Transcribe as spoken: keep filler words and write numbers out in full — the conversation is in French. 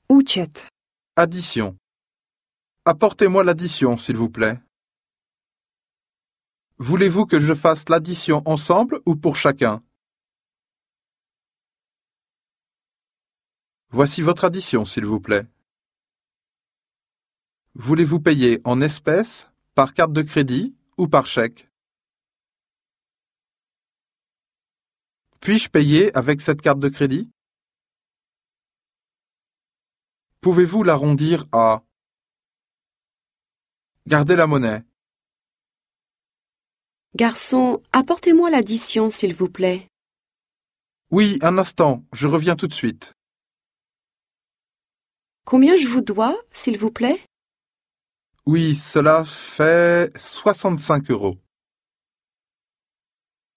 Účet. Addition. Apportez-moi l'addition, s'il vous plaît. Voulez-vous que je fasse l'addition ensemble ou pour chacun? Voici votre addition, s'il vous plaît. Voulez-vous payer en espèces, par carte de crédit ou par chèque? Puis-je payer avec cette carte de crédit? Pouvez-vous l'arrondir à... Gardez la monnaie. Garçon, apportez-moi l'addition, s'il vous plaît. Oui, un instant, je reviens tout de suite. Combien je vous dois, s'il vous plaît? Oui, cela fait soixante-cinq euros.